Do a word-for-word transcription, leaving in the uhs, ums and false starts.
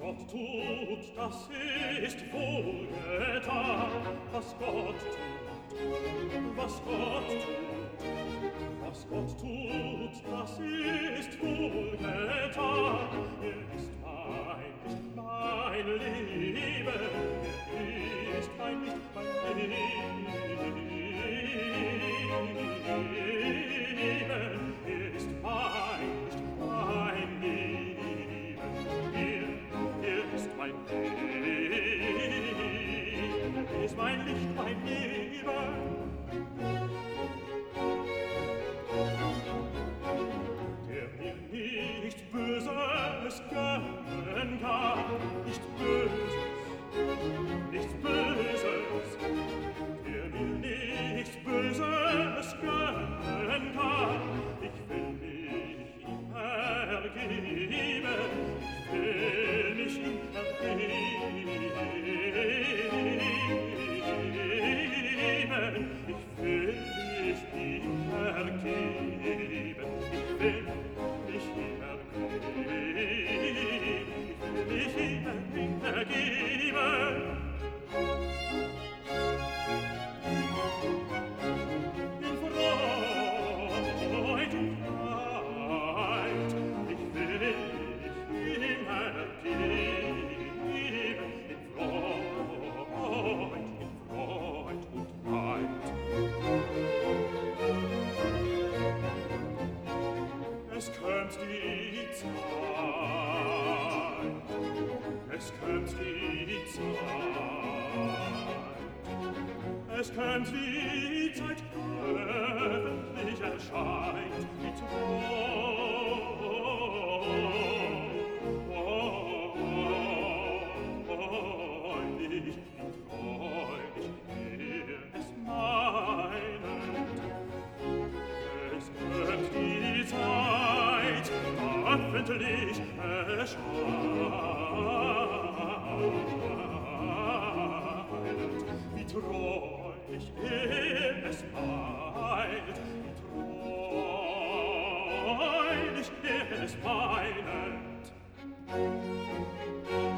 Gott tut, das ist wohlgetan. Was Gott tut, was Gott tut, was Gott tut, das ist wohlgetan. Er ist mein Licht, mein Leben, er ist mein Licht, mein Leben. Er ist mein Licht, mein Leben, er, er ist mein Leben, er ist mein Licht, mein Leben. Nicht Böses gönnen kann, nicht Böses, nichts Böses, der mir nichts Böses gönnen kann. Ich will mich ihm ergeben, ich will mich ihm ergeben, ich will mich ihm ergeben, ich will mich ihm ergeben, ich will mich ihm ergeben. In Freud, in Leid, ich will mich ihm ergeben. In Freud, in Freud und Leid. Es kömmt die Zeit, es kömmt die Zeit, es kömmt die Zeit, öffentlich erscheint die Treu. Freudig, freudig, er es meint. Es kömmt die Zeit, öffentlich erscheint, wie treulich er es meint, wie treulich er es meint.